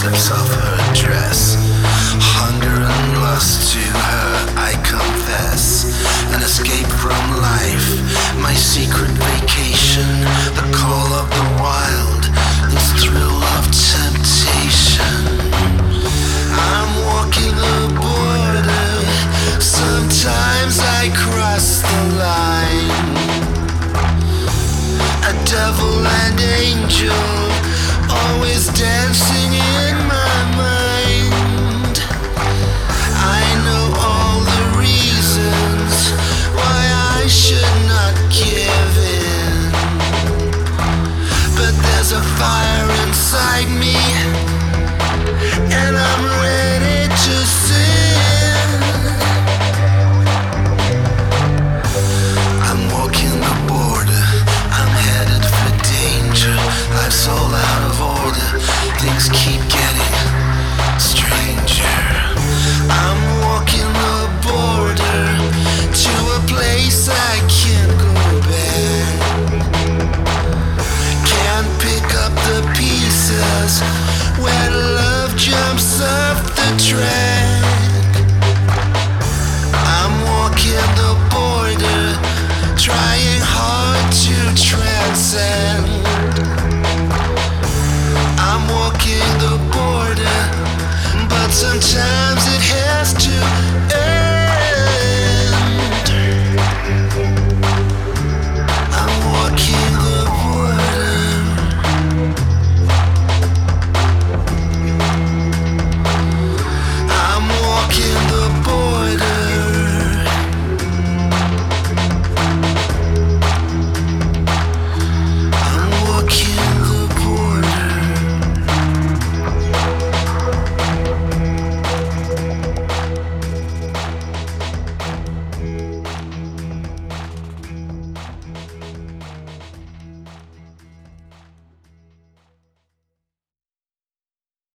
gossips of her dress. Hunger and lust to her I confess. An escape from life, my secret vacation. The call of the wild, this thrill of temptation. I'm walking a border, sometimes I cross the line. A devil and angel, always dancing in my mind. I know all the reasons why I should not give in, but there's a fire inside me, and I'm ready to sin. I'm walking the border, I'm headed for danger. Life's all out of order, things keep getting stranger. I'm walking the border to a place I can't go back. Can't pick up the pieces where love jumps off the track.